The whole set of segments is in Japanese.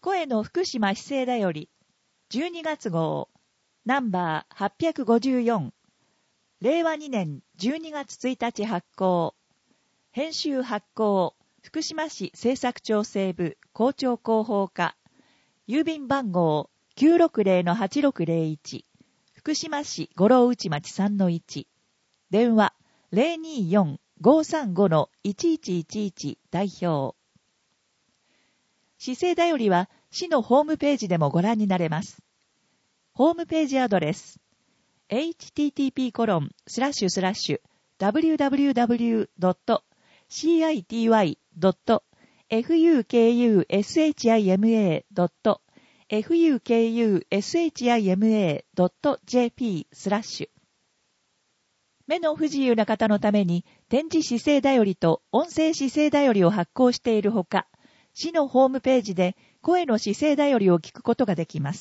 声の福島市政だより12月号ナンバー854令和2年12月1日発行編集発行福島市政策調整部校長広報課郵便番号 960-8601 福島市五郎内町 3-1 電話 024-535-1111 代表市政だよりは市のホームページでもご覧になれます。ホームページアドレス http://www.city.fukushima.jp/ 目の不自由な方のために点字市政だよりと音声市政だよりを発行しているほか、市のホームページで声の市政だよりを聞くことができます。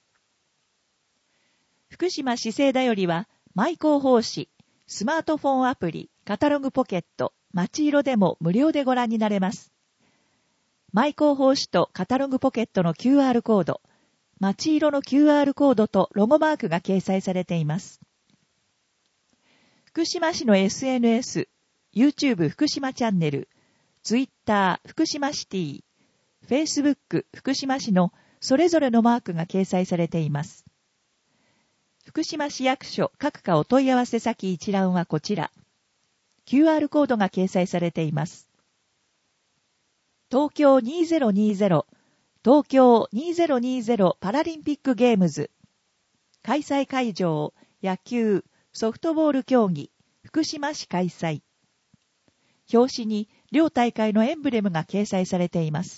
福島市政だよりは、マイ広報誌、スマートフォンアプリ、カタログポケット、まちいろでも無料でご覧になれます。マイ広報誌とカタログポケットの QR コード、まちいろの QR コードとロゴマークが掲載されています。福島市の SNS、YouTube 福島チャンネル、Twitter 福島シティ、Facebook 福島市のそれぞれのマークが掲載されています。福島市役所各課お問い合わせ先一覧はこちら。QR コードが掲載されています。東京2020東京2020パラリンピックゲームズ開催会場野球ソフトボール競技福島市開催表紙に両大会のエンブレムが掲載されています。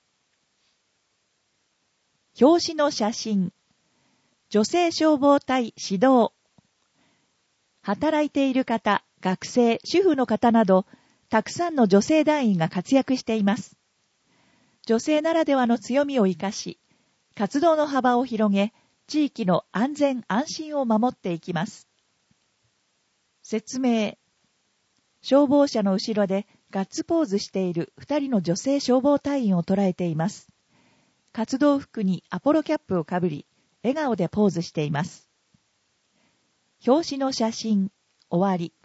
表紙の写真女性消防隊指導働いている方、学生、主婦の方などたくさんの女性団員が活躍しています。女性ならではの強みを生かし、活動の幅を広げ、地域の安全安心を守っていきます。説明。消防車の後ろでガッツポーズしている2人の女性消防隊員を捉えています。活動服にアポロキャップをかぶり、笑顔でポーズしています。表紙の写真、終わり。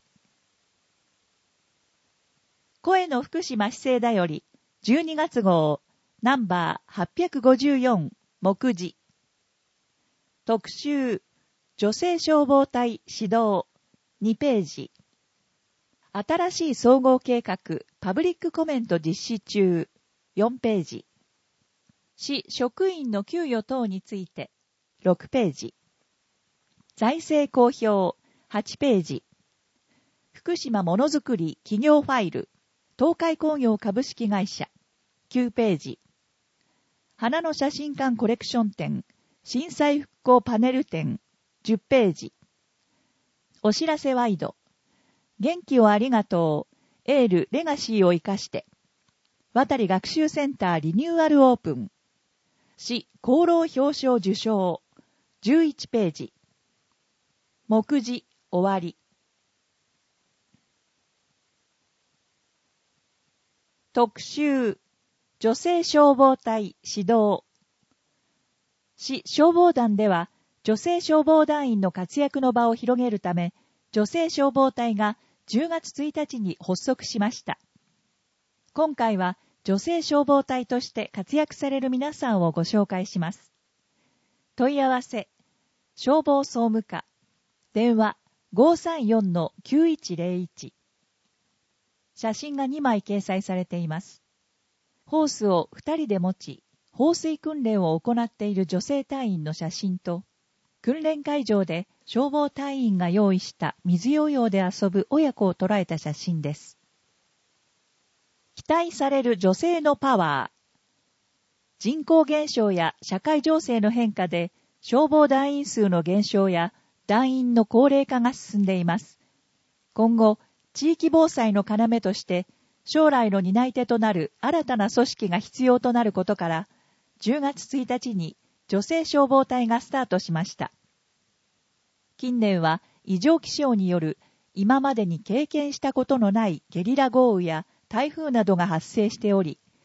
声の福島市政だより、12月号、ナンバー854、目次。特集、女性消防隊指導、2ページ。新しい総合計画、パブリックコメント実施中、4ページ。市職員の給与等について、6ページ。財政公表、8ページ。福島ものづくり企業ファイル、東海工業株式会社、9ページ。花の写真館コレクション展、震災復興パネル展、10ページ。お知らせワイド。元気をありがとう、エールレガシーを生かして。渡り学習センターリニューアルオープン。市功労表彰受賞。11ページ。目次終わり。特集。女性消防隊指導。市消防団では、女性消防団員の活躍の場を広げるため、女性消防隊が10月1日に発足しました。今回は女性消防隊として活躍される皆さんをご紹介します。問い合わせ、消防総務課、電話 534-9101。写真が2枚掲載されています。ホースを2人で持ち、放水訓練を行っている女性隊員の写真と、訓練会場で消防隊員が用意した水ヨーヨーで遊ぶ親子を捉えた写真です。期待される女性のパワー。人口減少や社会情勢の変化で消防団員数の減少や団員の高齢化が進んでいます。今後、地域防災の要として将来の担い手となる新たな組織が必要となることから、10月1日に女性消防隊がスタートしました。近年は異常気象による今までに経験したことのないゲリラ豪雨や台風などが発生しており、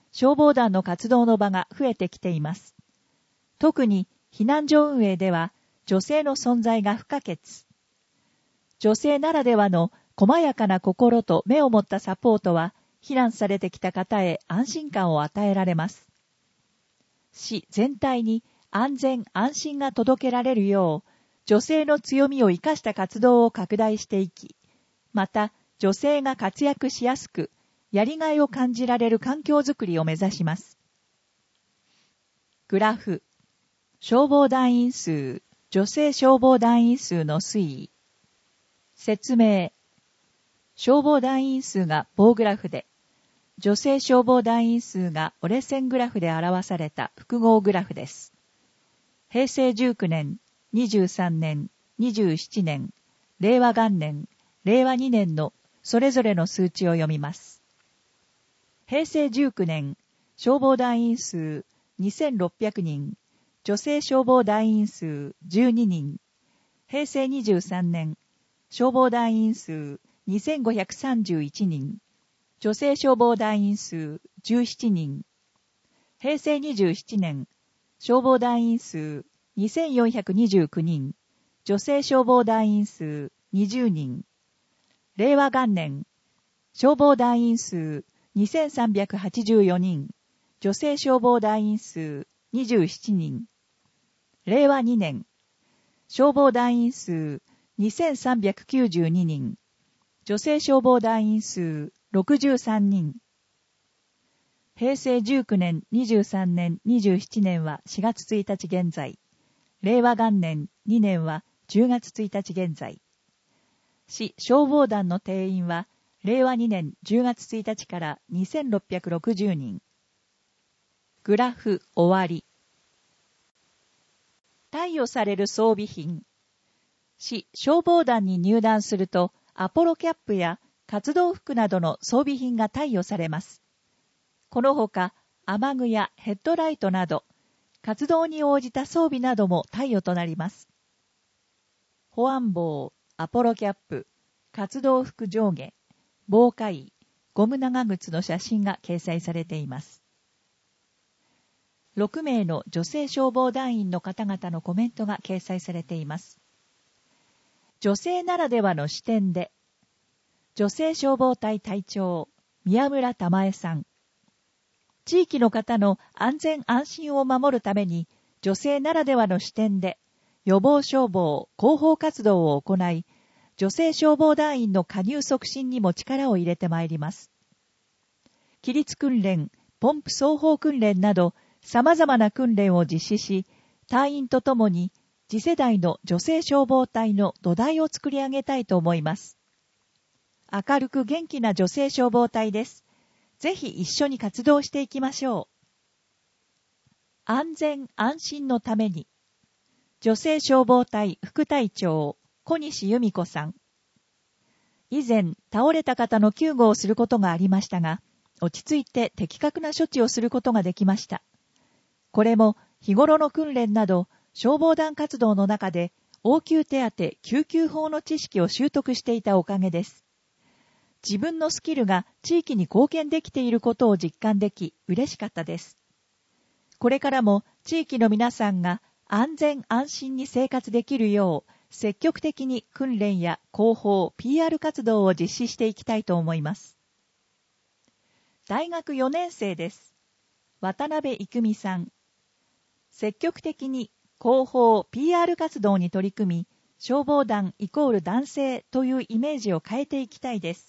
消防団の活動の場が増えてきています。特に避難所運営では女性の存在が不可欠。女性ならではの細やかな心と目を持ったサポートは避難されてきた方へ安心感を与えられます。市全体に安全安心が届けられるよう、女性の強みを生かした活動を拡大していき、また女性が活躍しやすく、やりがいを感じられる環境づくりを目指します。グラフ、消防団員数、女性消防団員数の推移。説明。消防団員数が棒グラフで、女性消防団員数が折れ線グラフで表された複合グラフです。平成19年、23年、27年、令和元年、令和2年のそれぞれの数値を読みます。平成19年、消防団員数2600人、女性消防団員数12人。平成23年、消防団員数2531人、女性消防団員数17人。平成27年、消防団員数2429人、女性消防団員数20人。令和元年、消防団員数2384人、女性消防団員数27人。令和2年、消防団員数2392人、女性消防団員数63人。平成19年、23年、27年は4月1日現在。令和元年2年は10月1日現在。市消防団の定員は令和2年10月1日から2660人。グラフ終わり。貸与される装備品。市消防団に入団するとアポロキャップや活動服などの装備品が貸与されます。このほか雨具やヘッドライトなど活動に応じた装備なども貸与となります。保安帽、アポロキャップ、活動服上下、防火衣、ゴム長靴の写真が掲載されています。6名の女性消防団員の方々のコメントが掲載されています。女性ならではの視点で、女性消防隊隊長、宮村玉江さん。地域の方の安全安心を守るために、女性ならではの視点で、予防消防、広報活動を行い、女性消防団員の加入促進にも力を入れてまいります。規律訓練、ポンプ操法訓練など、様々な訓練を実施し、隊員とともに次世代の女性消防隊の土台を作り上げたいと思います。明るく元気な女性消防隊です。ぜひ一緒に活動していきましょう。安全安心のために、女性消防隊副隊長、小西由美子さん。以前、倒れた方の救護をすることがありましたが、落ち着いて的確な処置をすることができました。これも日頃の訓練など消防団活動の中で応急手当、救急法の知識を習得していたおかげです。自分のスキルが地域に貢献できていることを実感でき嬉しかったです。これからも地域の皆さんが安全安心に生活できるよう積極的に訓練や広報、PR 活動を実施していきたいと思います。大学4年生です。渡辺郁美さん。積極的に広報 PR 活動に取り組み、消防団イコール男性というイメージを変えていきたいです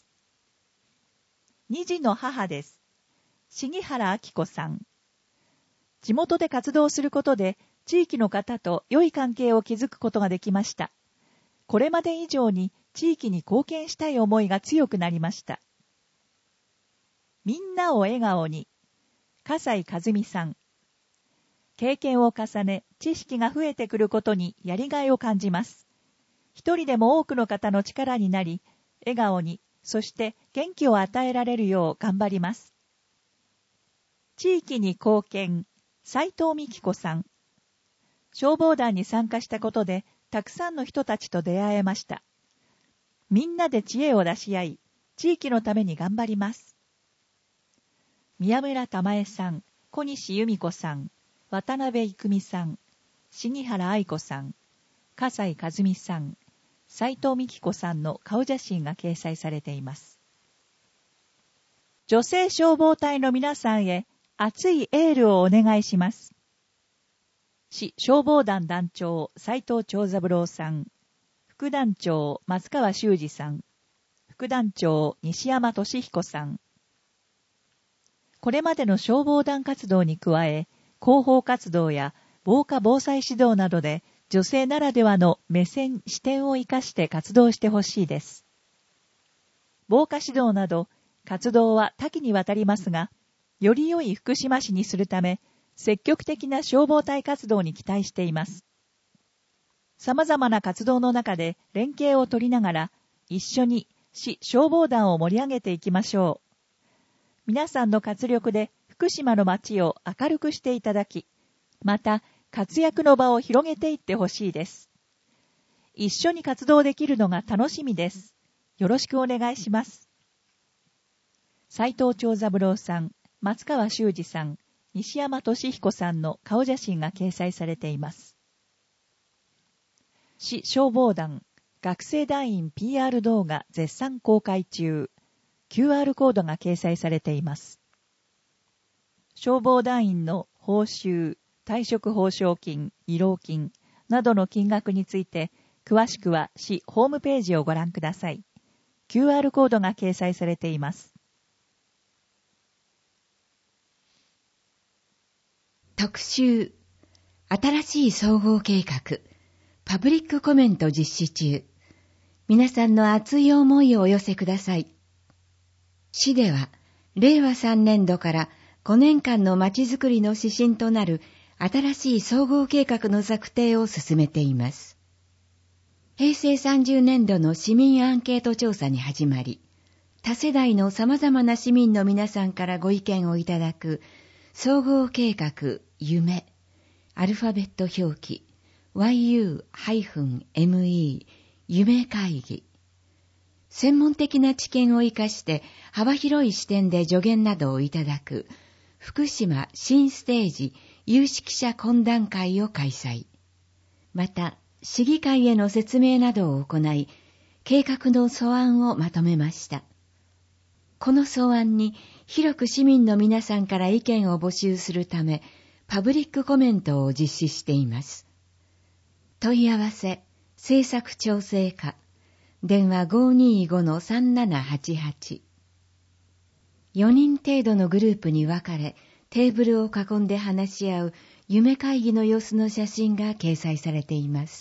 。2児の母です。杉原明子さん。地元で活動することで、地域の方と良い関係を築くことができました。これまで以上に地域に貢献したい思いが強くなりました。みんなを笑顔に。笠井和美さん。経験を重ね、知識が増えてくることにやりがいを感じます。一人でも多くの方の力になり、笑顔に、そして元気を与えられるよう頑張ります。地域に貢献、斉藤美希子さん。消防団に参加したことで、たくさんの人たちと出会えました。みんなで知恵を出し合い、地域のために頑張ります。 宮村玉江さん、小西由美子さん、渡辺郁美さん、杉原愛子さん、笠井和美さん、斉藤美希子さんの顔写真が掲載されています。女性消防隊の皆さんへ熱いエールをお願いします。市消防団団長斉藤長三郎さん、副団長松川修二さん、副団長西山俊彦さん。これまでの消防団活動に加え、広報活動や防火防災指導などで女性ならではの目線・視点を生かして活動してほしいです。防火指導など活動は多岐にわたりますが、より良い福島市にするため、積極的な消防隊活動に期待しています。様々な活動の中で連携を取りながら、一緒に市消防団を盛り上げていきましょう。皆さんの活力で福島の街を明るくしていただき、また活躍の場を広げていってほしいです。一緒に活動できるのが楽しみです。よろしくお願いします。斉藤長三郎さん、松川修二さん、西山俊彦さんの顔写真が掲載されています。市消防団学生団員 PR 動画絶賛公開中。QR コードが掲載されています。消防団員の報酬、退職報奨金、慰労金などの金額について、詳しくは市ホームページをご覧ください。QR コードが掲載されています。 特集、新しい総合計画、パブリックコメント実施中。皆さんの熱い思いをお寄せください。市では、令和3年度から5年間のまちづくりの指針となる新しい総合計画の策定を進めています。平成30年度の市民アンケート調査に始まり、多世代の様々な市民の皆さんからご意見をいただく総合計画夢、アルファベット表記 YU-ME 夢会議。専門的な知見を生かして幅広い視点で助言などをいただく福島新ステージ有識者懇談会を開催。また、市議会への説明などを行い、計画の素案をまとめました。この素案に広く市民の皆さんから意見を募集するため、パブリックコメントを実施しています。問い合わせ、政策調整課、電話 525-3788。4人程度のグループに分かれ、テーブルを囲んで話し合う夢会議の様子の写真が掲載されています。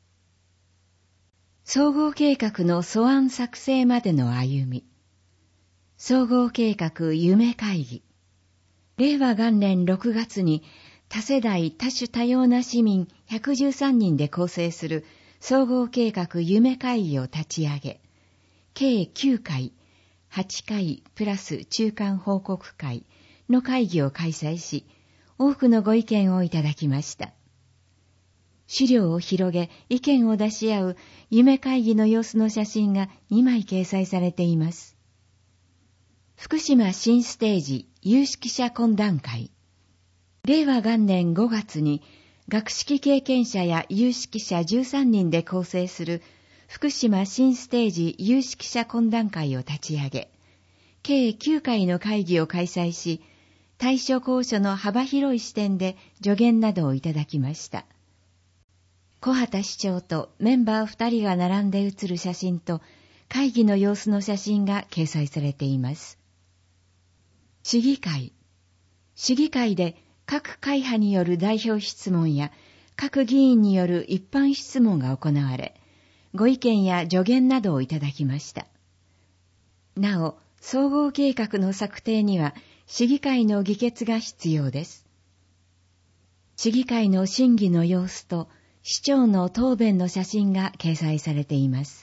総合計画の素案作成までの歩み。総合計画夢会議。令和元年6月に多世代多種多様な市民113人で構成する総合計画夢会議を立ち上げ、計9回、8回プラス中間報告会の会議を開催し、多くのご意見をいただきました。資料を広げ、意見を出し合う夢会議の様子の写真が2枚掲載されています。福島新ステージ有識者懇談会。令和元年5月に学識経験者や有識者13人で構成する福島新ステージ有識者懇談会を立ち上げ、計9回の会議を開催し、対処交渉の幅広い視点で助言などをいただきました。小畑市長とメンバー2人が並んで写る写真と会議の様子の写真が掲載されています。市議会。市議会で各会派による代表質問や各議員による一般質問が行われ、ご意見や助言などをいただきました。なお、総合計画の策定には市議会の議決が必要です。市議会の審議の様子と市長の答弁の写真が掲載されています。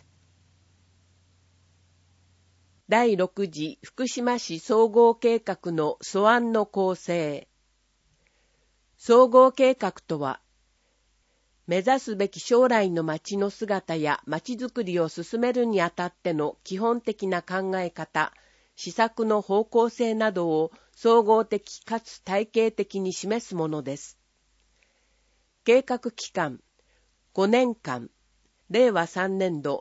第6次福島市総合計画の素案の構成。総合計画とは、目指すべき将来の町の姿や町づくりを進めるにあたっての基本的な考え方、 施策の方向性などを総合的かつ体系的に示すものです。計画期間5年間、令和3年度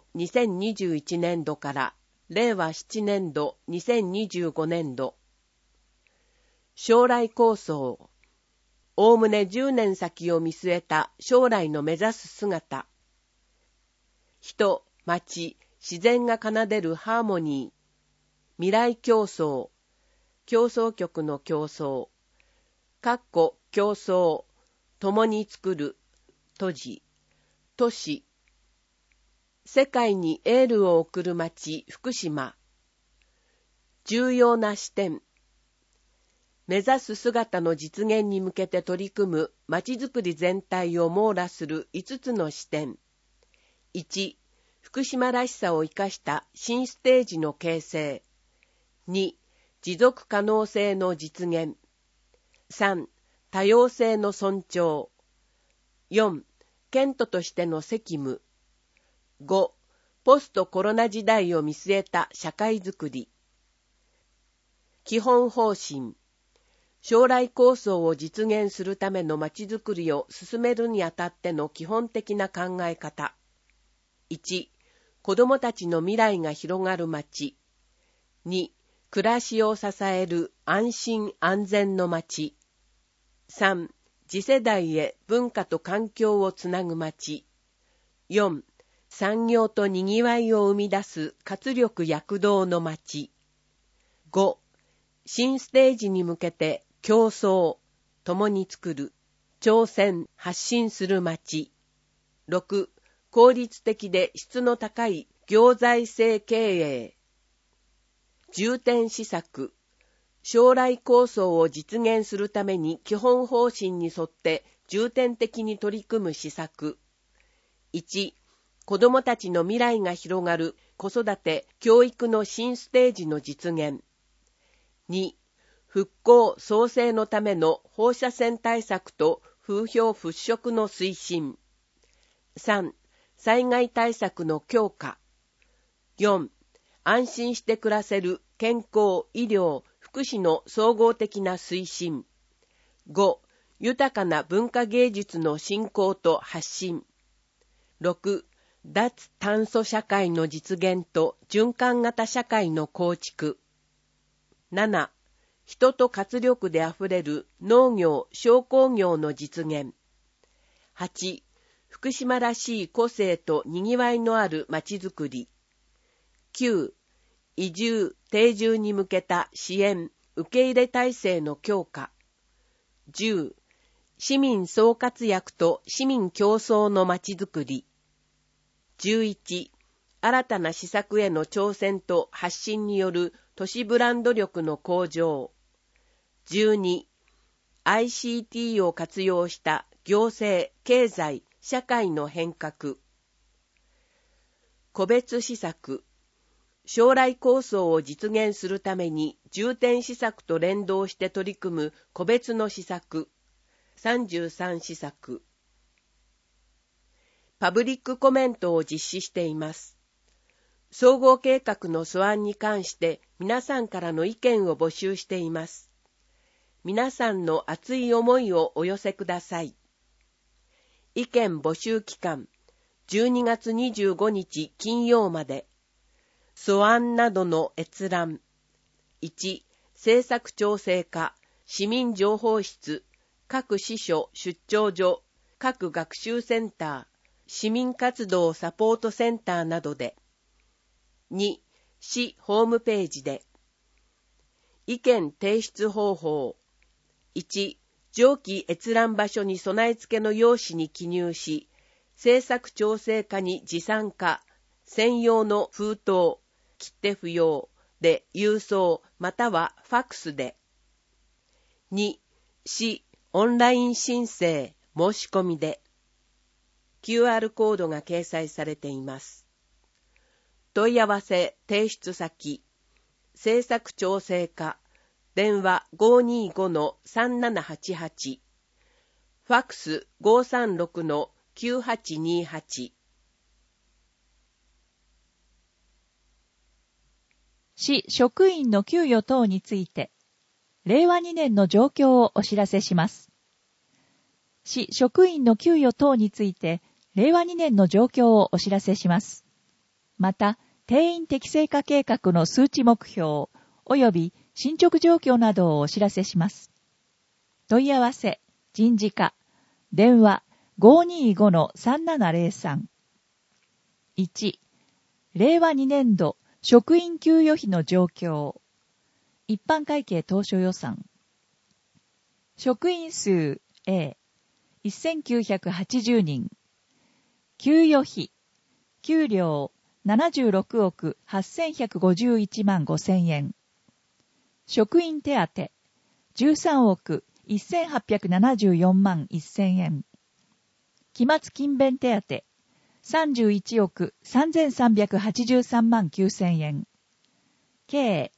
2021年度から令和7年度2025年度。将来構想、おおむね10年先を見据えた将来の目指す姿。人、町、自然が奏でるハーモニー。未来競争、競争局の競争。競争、共に作る、都市、都市。世界にエールを送る町、福島。重要な視点。目指す姿の実現に向けて取り組むまちづくり全体を網羅する5つの視点。1、福島らしさを生かした新ステージの形成。2、持続可能性の実現。3、多様性の尊重。4、県都としての責務。5、ポストコロナ時代を見据えた社会づくり。基本方針。将来構想を実現するためのまちづくりを進めるにあたっての基本的な考え方。1、子どもたちの未来が広がるまち。2、暮らしを支える安心安全のまち。3、次世代へ文化と環境をつなぐまち。4、産業とにぎわいを生み出す活力躍動のまち。5、新ステージに向けて競争、共に作る、挑戦、発信する町。6、効率的で質の高い行財政経営。重点施策、将来構想を実現するために基本方針に沿って重点的に取り組む施策。1、子どもたちの未来が広がる子育て・教育の新ステージの実現。2、復興・創生のための放射線対策と風評払拭の推進。3、災害対策の強化。4、安心して暮らせる健康・医療・福祉の総合的な推進。5、豊かな文化芸術の振興と発信。6、脱炭素社会の実現と循環型社会の構築。7、人と活力であふれる農業・商工業の実現。8、福島らしい個性とにぎわいのあるまちづくり。9、移住・定住に向けた支援・受け入れ体制の強化。10、市民総活躍と市民競争のまちづくり。11、新たな施策への挑戦と発信による都市ブランド力の向上。12、ICT を活用した行政・経済・社会の変革。個別施策。将来構想を実現するために重点施策と連動して取り組む個別の施策。33施策。パブリックコメントを実施しています。総合計画の素案に関して皆さんからの意見を募集しています。皆さんの熱い思いをお寄せください。意見募集期間、12月25日金曜まで。素案などの閲覧。1、政策調整課、市民情報室、各支所出張所、各学習センター、市民活動サポートセンターなどで。2、市ホームページで。意見提出方法。1、上記閲覧場所に備え付けの用紙に記入し、政策調整課に持参か、専用の封筒、切手不要で郵送またはファックスで。2、市オンライン申請申し込みで。QR コードが掲載されています。問い合わせ提出先、政策調整課、電話 525-3788、ファックス 536-9828。 市職員の給与等について、令和2年の状況をお知らせします。市職員の給与等について、令和2年の状況をお知らせします。また、定員適正化計画の数値目標、及び進捗状況などをお知らせします。問い合わせ、人事課、電話 525-3703。1、令和2年度職員給与費の状況。一般会計当初予算。職員数 A、1980人。給与費、給料76億8151万5000円。職員手当、13億1874万1000円。期末勤勉手当、31億3383万9000円。計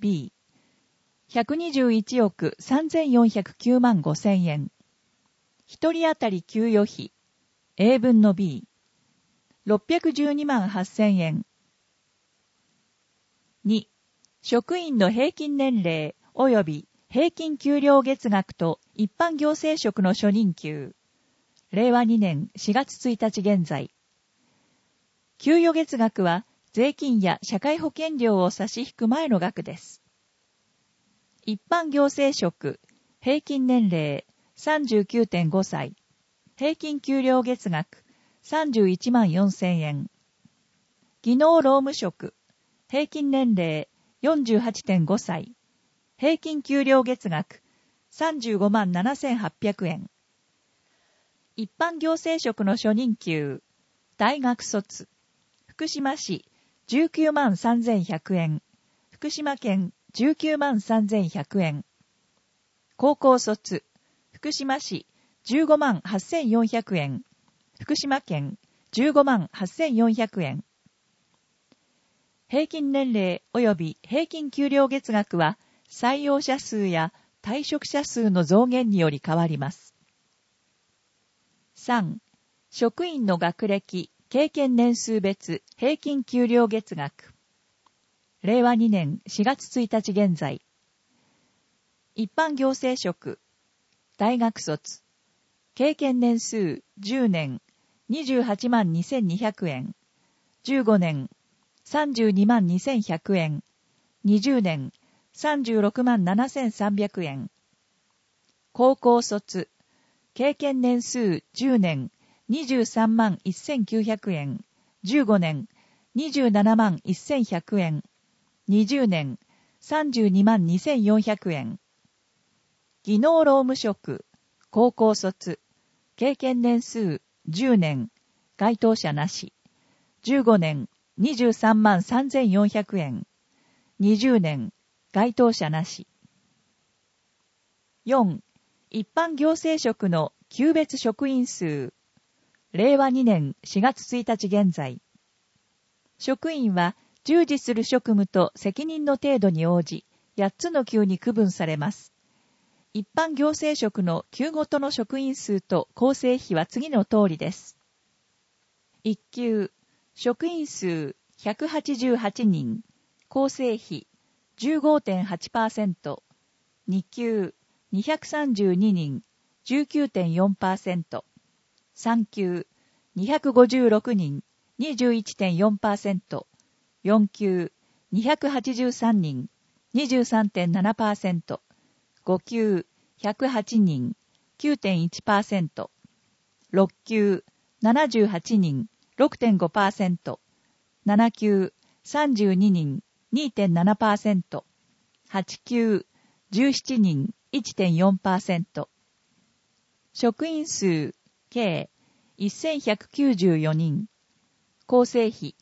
B、121億3409万5000円。一人当たり給与費、A 分の B、612万8000円。2、職員の平均年齢及び平均給料月額と一般行政職の初任給。令和2年4月1日現在。給与月額は税金や社会保険料を差し引く前の額です。一般行政職、平均年齢 39.5 歳。平均給料月額31万4000円。技能労務職、平均年齢 48.5 歳。平均給料月額35万7800円。一般行政職の初任給、大学卒、福島市19万3100円。福島県19万3100円。高校卒、福島市15万8400円。福島県15万8400円。平均年齢及び平均給料月額は採用者数や退職者数の増減により変わります。3. 職員の学歴、経験年数別平均給料月額。令和2年4月1日現在。一般行政職、大学卒、経験年数10年、28万2200円。15年、32万2100円。20年、36万7300円。高校卒、経験年数10年、23万1900円。15年、27万1100円。20年、32万2400円。技能労務職、高校卒、経験年数10年、該当者なし。15年、23万3400円。20年、該当者なし。4. 一般行政職の級別職員数。令和2年4月1日現在。職員は従事する職務と責任の程度に応じ、8つの級に区分されます。一般行政職の級ごとの職員数と構成比は次の通りです。1級、職員数188人、構成比 15.8%。2級、232人、19.4%。3級、256人、21.4%。4級、283人、23.7%。5級、108人、9.1%。6級、78人、6.5%。7級、32人、2.7%。8級、17人、1.4%。職員数、計、1194人。構成比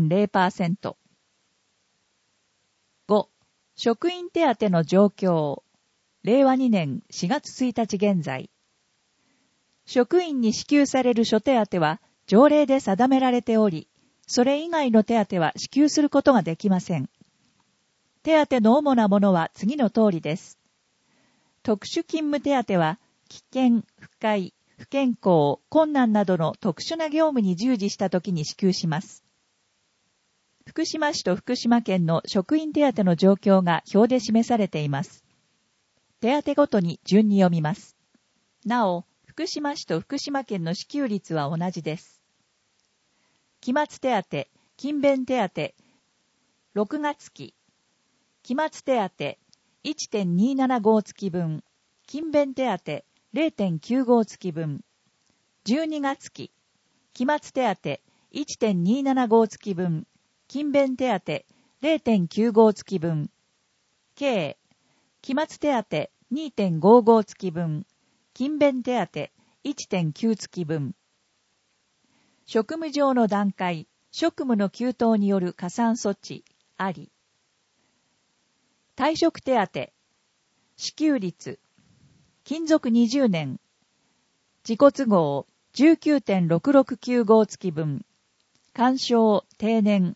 100.0%。5. 職員手当の状況。令和2年4月1日現在。職員に支給される諸手当は条例で定められており、それ以外の手当は支給することができません。手当の主なものは次の通りです。特殊勤務手当は、危険、不快、不健康、困難などの特殊な業務に従事したときに支給します。 福島市と福島県の職員手当の状況が表で示されています。手当ごとに順に読みます。なお、福島市と福島県の支給率は同じです。期末手当、勤勉手当、6月期。期末手当、1.275 月分。勤勉手当、0.95 月分。12月期。期末手当、1.275 月分。勤勉手当、0.95 月分。計、期末手当、2.55 月分。勤勉手当、1.9 月分。職務上の段階、職務の急騰による加算措置、あり。退職手当、支給率、勤続20年、自己都合 19.6695 月分、干渉定年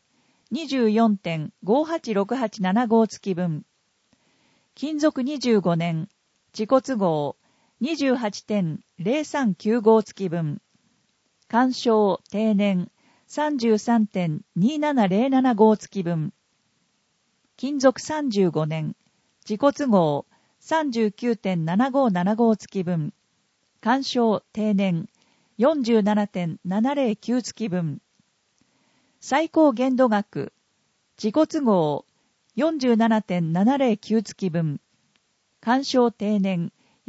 24.586875 月分、勤続25年、自己都合 28.0395 月分、干渉定年 33.27075 月分、勤続35年、自己都合 39.7575 月分、干渉定年 47.709 月分、最高限度額、自己都合 47.709 月分、干渉定年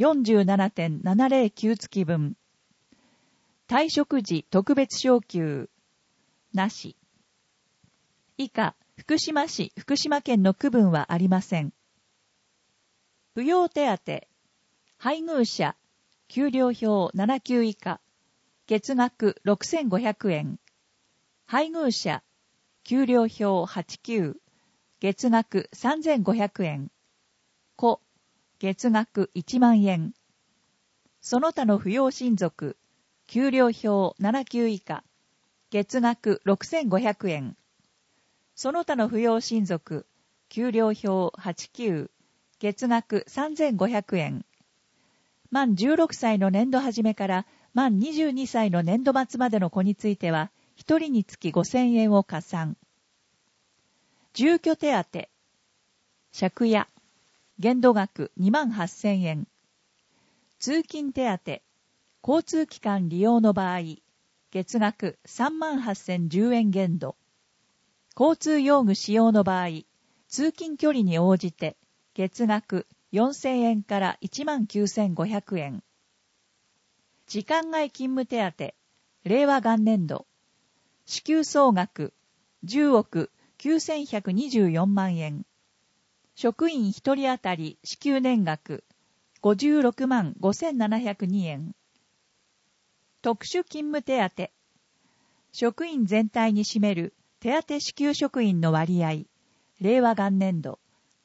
47.709 月分、退職時特別昇給、なし。以下、福島市、福島県の区分はありません。扶養手当、配偶者、給料表7級以下、月額6500円。配偶者、給料表8級、月額3500円。子、月額1万円。その他の扶養親族、給料表7級以下、月額6500円。その他の扶養親族、給料表8級、月額3500円。満16歳の年度始めから満22歳の年度末までの子については、1人につき5000円を加算。住居手当、借家、限度額28000円。通勤手当、交通機関利用の場合、月額38010円限度。交通用具使用の場合、通勤距離に応じて、月額4000円から19500円。時間外勤務手当、令和元年度。支給総額、10億9124万円。職員1人当たり支給年額、56万5702円。特殊勤務手当。職員全体に占める手当支給職員の割合、令和元年度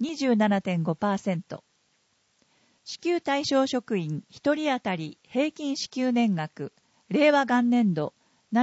27.5%。支給対象職員1人当たり平均支給年額、令和元年度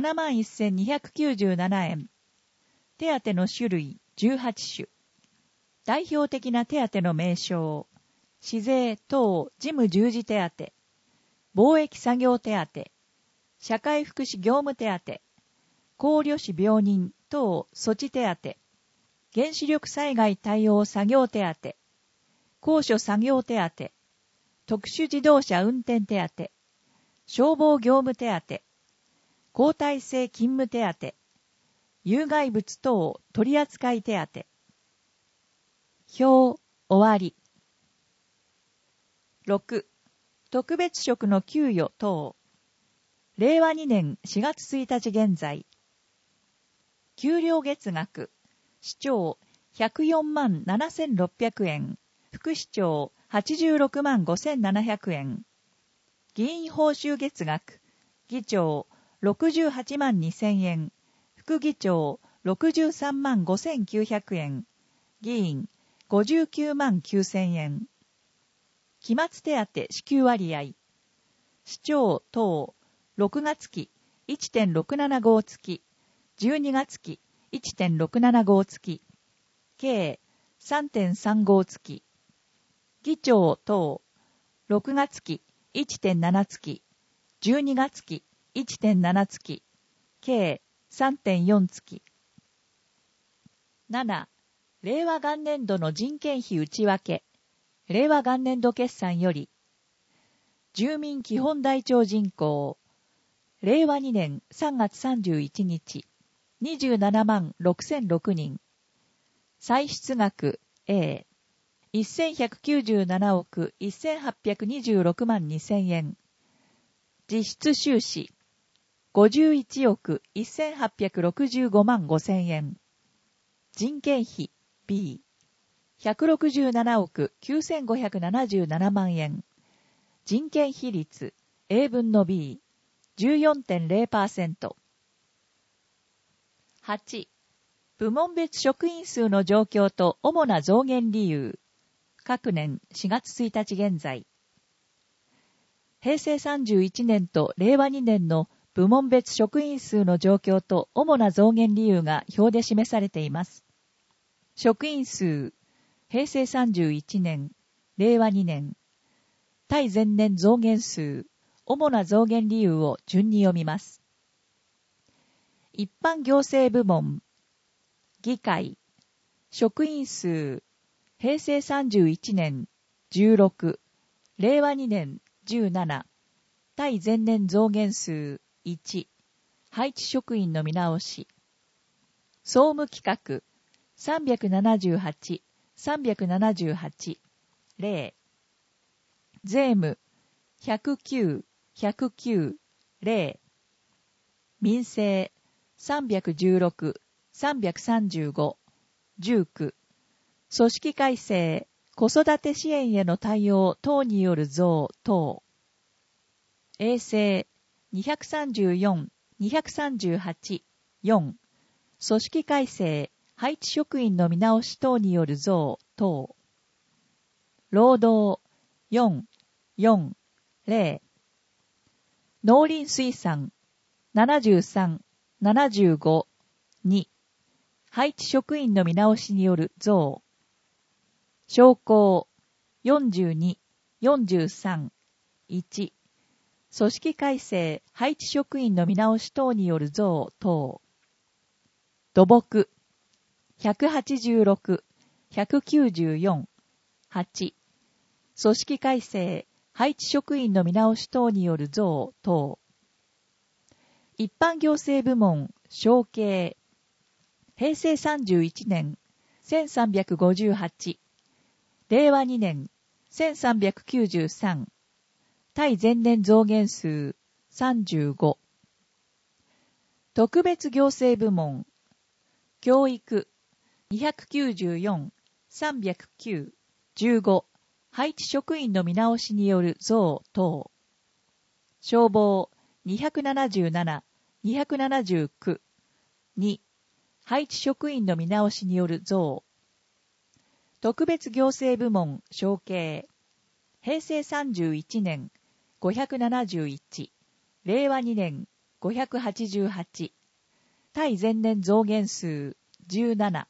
71,297円。手当の種類18種。代表的な手当の名称、市税等事務従事手当、貿易作業手当、社会福祉業務手当、考慮士病人等措置手当、原子力災害対応作業手当、高所作業手当、特殊自動車運転手当、消防業務手当、交代制勤務手当、有害物等取扱手当。表、終わり。6. 特別職の給与等。令和2年4月1日現在。給料月額、市長104万7600円、副市長86万5700円。議員報酬月額、議長68万2000円、副議長63万5900円、議員59万9000円。期末手当支給割合、市長等6月期 1.675 月、12月期 1.675 月、計 3.35 月。議長等6月期 1.7 月、12月期 1.7 月、計 3.4 月。 7、令和元年度の人件費内訳、令和元年度決算より、住民基本台帳人口、令和2年3月31日、27万6006人。歳出額 A、1197億1826万2000円。実質収支、51億1865万5000円。人件費 B、167億9577万円。人件費率 A 分の B、14.0%。8、部門別職員数の状況と主な増減理由。各年4月1日現在。平成31年と令和2年の部門別職員数の状況と主な増減理由が表で示されています。職員数、平成31年、令和2年。対前年増減数、主な増減理由を順に読みます。一般行政部門、議会、職員数、平成31年、16、令和2年、17、対前年増減数、1、配置職員の見直し。総務企画、378、378、0。税務、109、109、0。民生、316、335、19。組織改正、子育て支援への対応等による増等。衛生、234、238、4。組織改正、配置職員の見直し等による増等。労働、4、4、0。農林水産、73、75、2。配置職員の見直しによる増。商工、42、43、1。組織改正、配置職員の見直し等による増等。土木、186、194、8。組織改正、配置職員の見直し等による増等。一般行政部門、承継。平成31年、1358。令和2年、1393。対前年増減数、35。特別行政部門、教育、294、309、15。配置職員の見直しによる増等。消防、277、279、2。配置職員の見直しによる増。特別行政部門、承継。平成31年、571。令和2年、588。対前年増減数、17。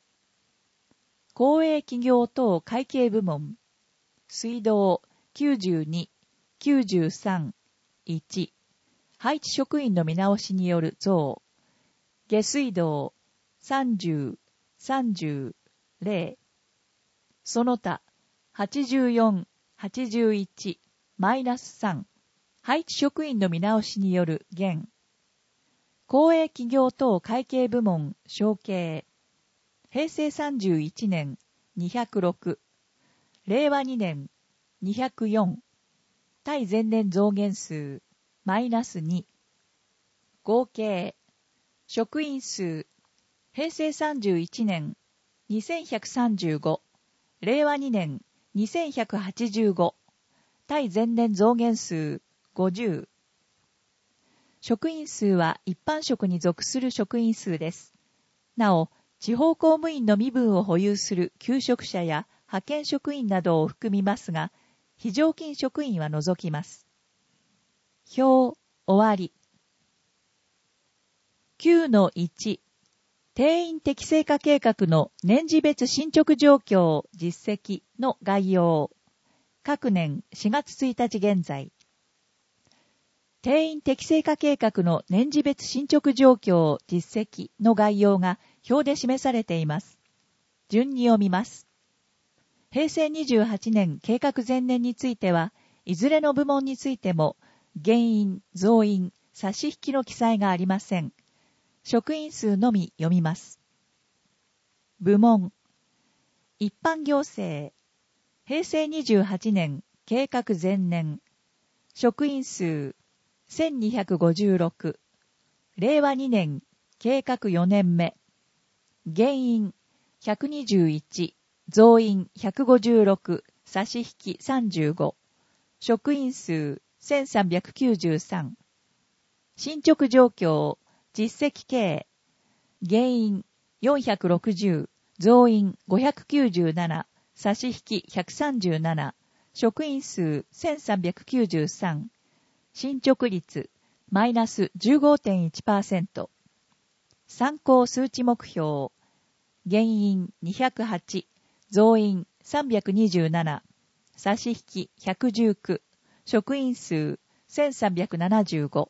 公営企業等会計部門。水道、92、93、1。配置職員の見直しによる増。下水道、30、30、0。その他、84、81、マイナス3。配置職員の見直しによる減。公営企業等会計部門、承継。平成31年、206。令和2年、204。対前年増減数、マイナス2。合計。職員数。平成31年、2135。令和2年、2185。対前年増減数、50。職員数は一般職に属する職員数です。なお、地方公務員の身分を保有する求職者や派遣職員などを含みますが、非常勤職員は除きます。表、終わり。9-1、定員適正化計画の年次別進捗状況実績の概要。各年4月1日現在。定員適正化計画の年次別進捗状況実績の概要が表で示されています。順に読みます。平成28年計画前年については、いずれの部門についても、減員、増員、差し引きの記載がありません。職員数のみ読みます。部門。一般行政。平成28年計画前年。職員数1256。令和2年計画4年目。減員121。増員156。差し引き35。職員数1393。進捗状況、実績経。減員460。増員597。差し引き137。職員数1393。進捗率マイナス 15.1%。参考数値目標。減員208。増員327。差し引き119。職員数1375。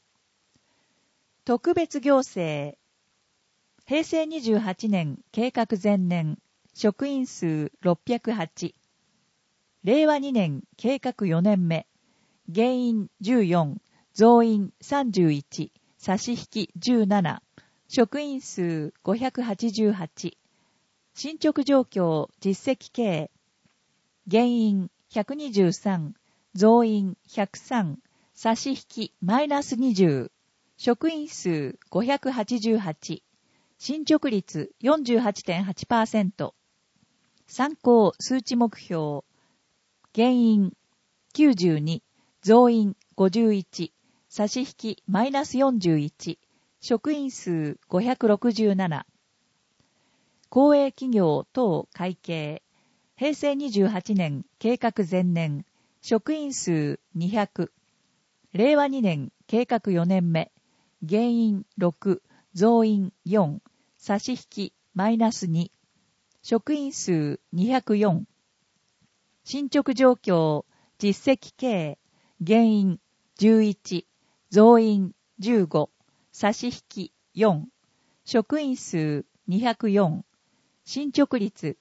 特別行政。平成28年計画前年。職員数608。令和2年計画4年目。減員14。増員31。差し引き17。職員数588。進捗状況実績経。減員123。増員103。差し引きマイナス20。職員数588。進捗率 48.8%。参考数値目標。減員92。増員51。差し引きマイナス41。職員数567。公営企業等会計。平成28年計画前年。職員数200。令和2年計画4年目。減員6。増員4。差し引きマイナス2。職員数204。進捗状況実績経。減員11。増員15。差し引き4。職員数204。進捗率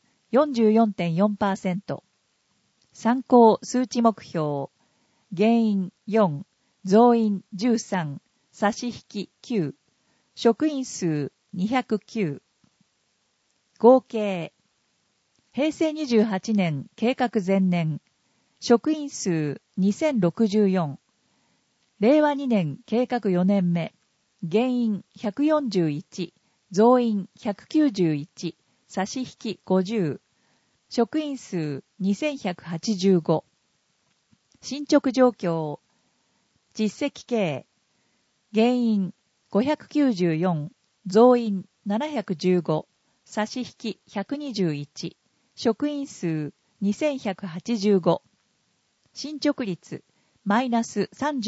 44.4%。参考数値目標。減員4。増員13。差し引き9。職員数209。合計。平成28年計画前年。職員数2064。令和2年計画4年目。減員141。増員191。差し引き50。職員数2185。進捗状況。実績経。減員594。増員715。差し引き121。職員数2185。進捗率マイナス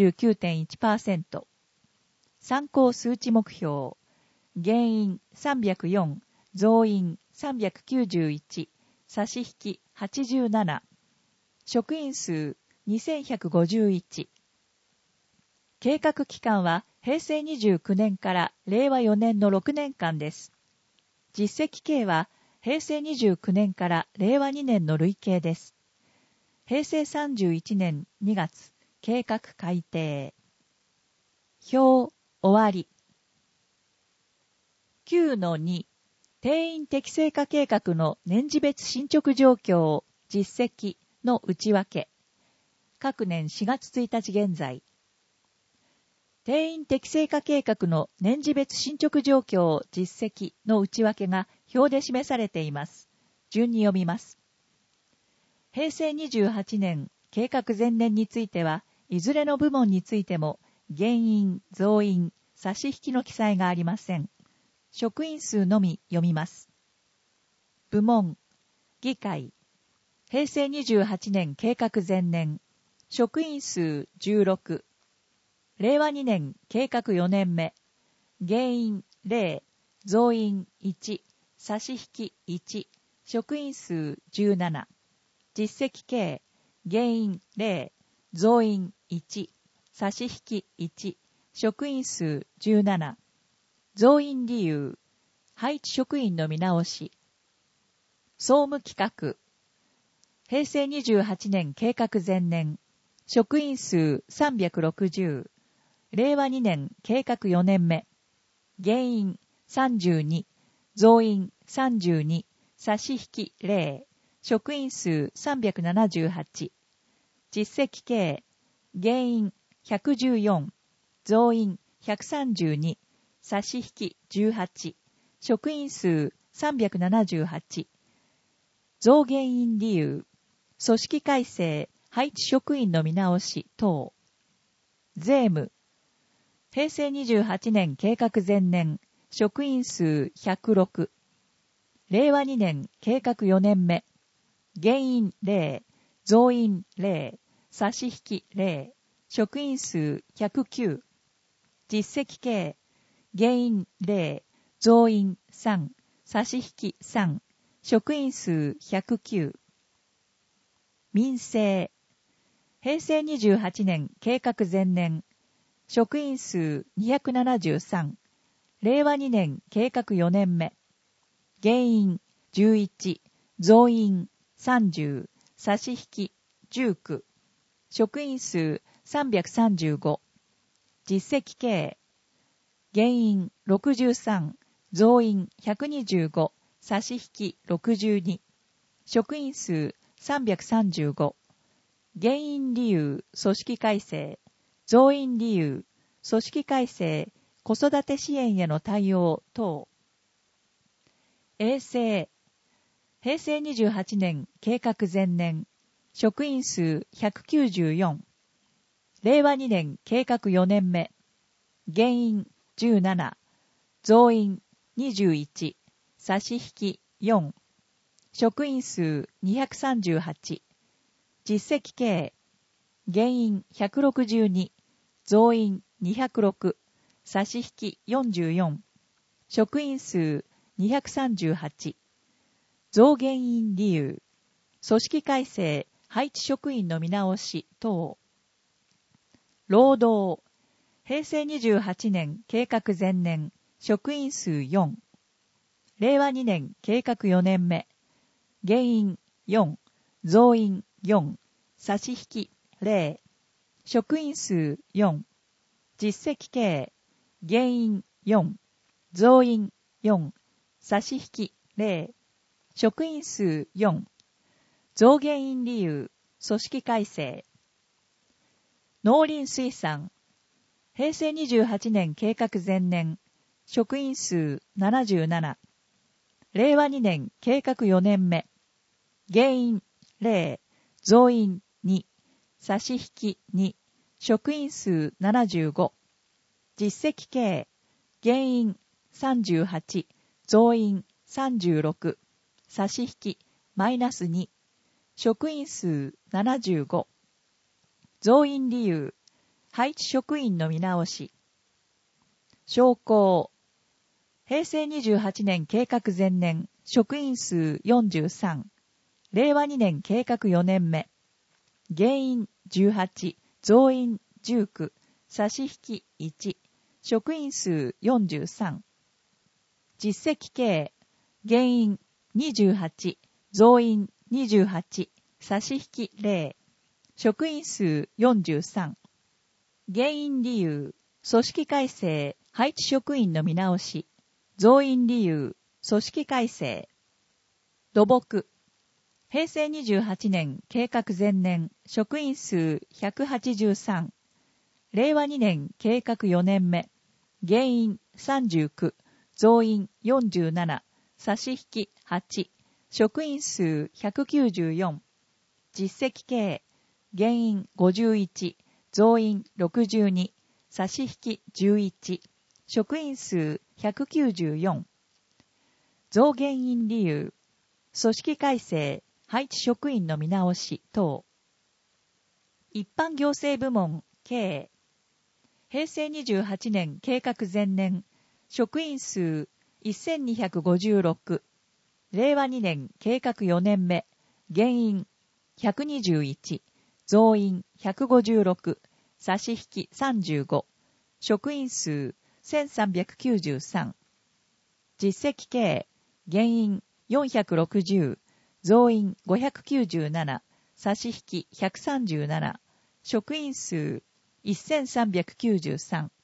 39.1%。参考数値目標。減員304。増員391。差し引き87。職員数2151。計画期間は平成29年から令和4年の6年間です。実績経は平成29年から令和2年の累計です。平成31年2月、計画改定。表、終わり。9-2、定員適正化計画の年次別進捗状況、実績の内訳。各年4月1日現在。定員適正化計画の年次別進捗状況、実績の内訳が表で示されています。順に読みます。平成28年計画前年については、いずれの部門についても、減員、増員、差し引きの記載がありません。職員数のみ読みます。部門、議会。平成28年計画前年、職員数16。令和2年計画4年目、減員0、増員1、差し引き1、職員数17。実績経、減員0、増員1、差し引き1、職員数17。増員理由、 配置職員の見直し。総務企画。平成28年計画前年、職員数360。令和2年計画4年目。減員32。増員32。差し引き0。職員数378。実績計。減員114。増員132。差し引き18。職員数378。増減員理由。組織改正、配置職員の見直し等。税務。平成28年計画前年、職員数106。令和2年計画4年目。減員0、増員0、差し引き0、職員数109。実績計。減員0、増員3、差し引き3、職員数109。民生。平成28年計画前年、職員数273。令和2年計画4年目。減員11、増員30、差し引き19。職員数335。実績計。減員63、増員125、差し引き62。職員数335。減員理由、組織改正。増員理由、組織改正、子育て支援への対応等。衛生。平成28年計画前年、職員数194。令和2年計画4年目。減員17、増員21、差し引き4。職員数238。実績計。減員162、増員206、差し引き44。職員数238。増減員理由。組織改正、配置職員の見直し等。労働。平成28年計画前年、職員数4。令和2年計画4年目。減員4、増員4、差し引き0。職員数4。実績計。減員4、増員4、差し引き0。職員数4。増減員理由、組織改正。農林水産。平成28年計画前年、職員数77。令和2年計画4年目。減員0、増員2、差し引き2、職員数75。実績計。減員38、増員36、差し引きマイナス2。職員数75。増員理由。配置職員の見直し。商工。平成28年計画前年、職員数43。令和2年計画4年目。減員18、増員19、差し引き1。職員数43。実績計。減員28、増員28、差し引き0。職員数43。減員理由、組織改正、配置職員の見直し。増員理由、組織改正。土木。平成28年計画前年、職員数183。令和2年計画4年目。減員39、増員47、差し引き8。職員数194。実績計。減員51、増員62、差し引き11。職員数194。増減員理由。組織改正、配置職員の見直し等。一般行政部門、計。平成28年計画前年、職員数1256。令和2年計画4年目。減員121。増員156、差し引き35。職員数1393。 実績計、原因460、増員597、差し引き137、職員数1393。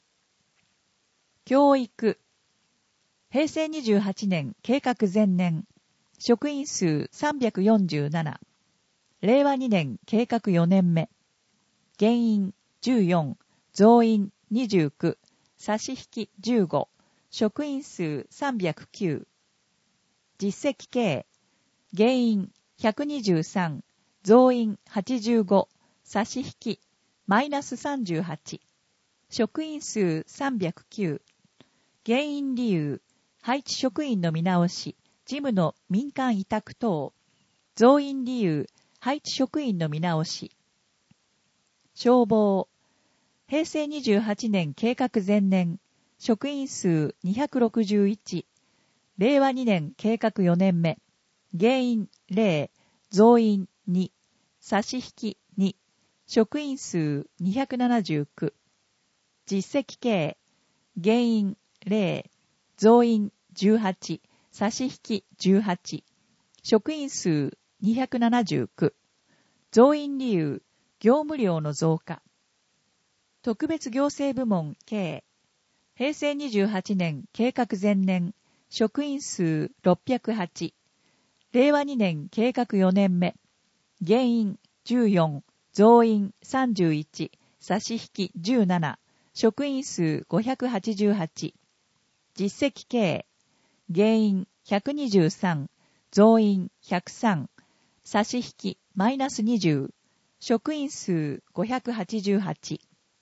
教育。平成28年計画前年、職員数347。令和2年計画4年目。減員14、増員29、差し引き15、職員数309。実績計、減員123、増員85、差し引きマイナス38、職員数309。減員理由、配置職員の見直し、事務の民間委託等。増員理由、配置職員の見直し。消防。平成28年計画前年、職員数261。令和2年計画4年目。減員0、増員2、差し引き2、職員数279。実績計、減員0、増員18、差し引き18、職員数279。増員理由、業務量の増加。特別行政部門計。平成28年計画前年、職員数608。令和2年計画4年目。減員14、増員31、差し引き17、職員数588。実績計。減員123、増員103、差し引きマイナス20、職員数588。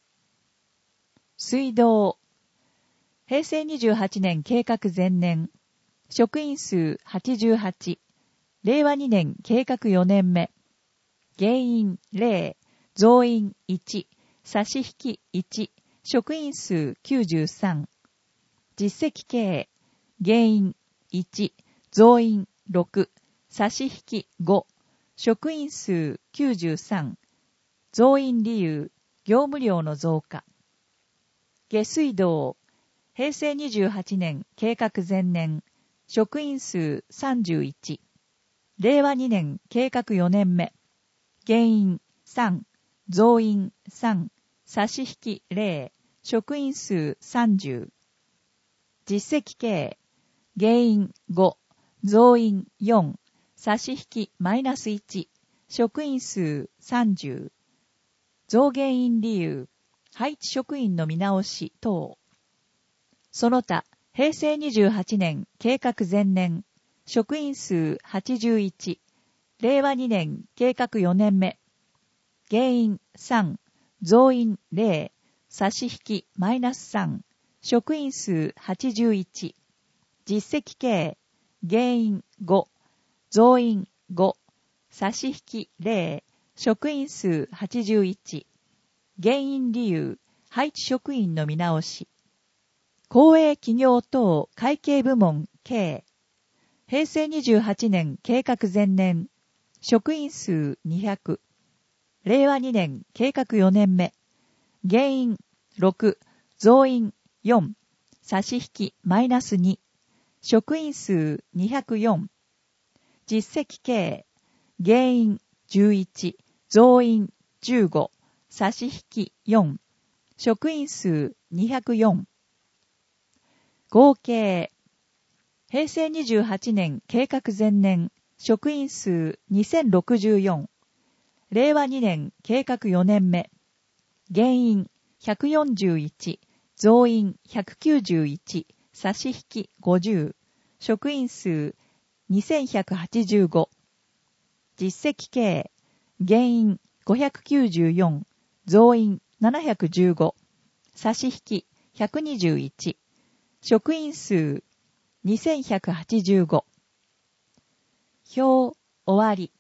水道。平成28年計画前年、職員数88、令和2年計画4年目。減員0、増員1、差し引き1、職員数93。実績計。減員1、増員6、差し引き5、職員数93。増員理由、業務量の増加。下水道。平成28年計画前年、職員数31。令和2年計画4年目。減員3、増員3、差し引き0、職員数30。実績計。減員5、増員4、差し引きマイナス1、職員数30。増減員理由、配置職員の見直し等。その他、平成28年計画前年、職員数81、令和2年計画4年目。減員3、増員0、差し引きマイナス3、職員数81。実績計。減員5、増員5、差し引き0、職員数81。減員理由、配置職員の見直し。公営企業等会計部門計。平成28年計画前年、職員数200。令和2年計画4年目。減員6、増員4、差し引きマイナス2、職員数204。実績計。減員11、増員15、差し引き4、職員数204。合計。平成28年計画前年、職員数2064。令和2年計画4年目。減員141、増員191、差し引き50、職員数2185。実績計。減員594、増員715、差し引き121、職員数2185。表終わり。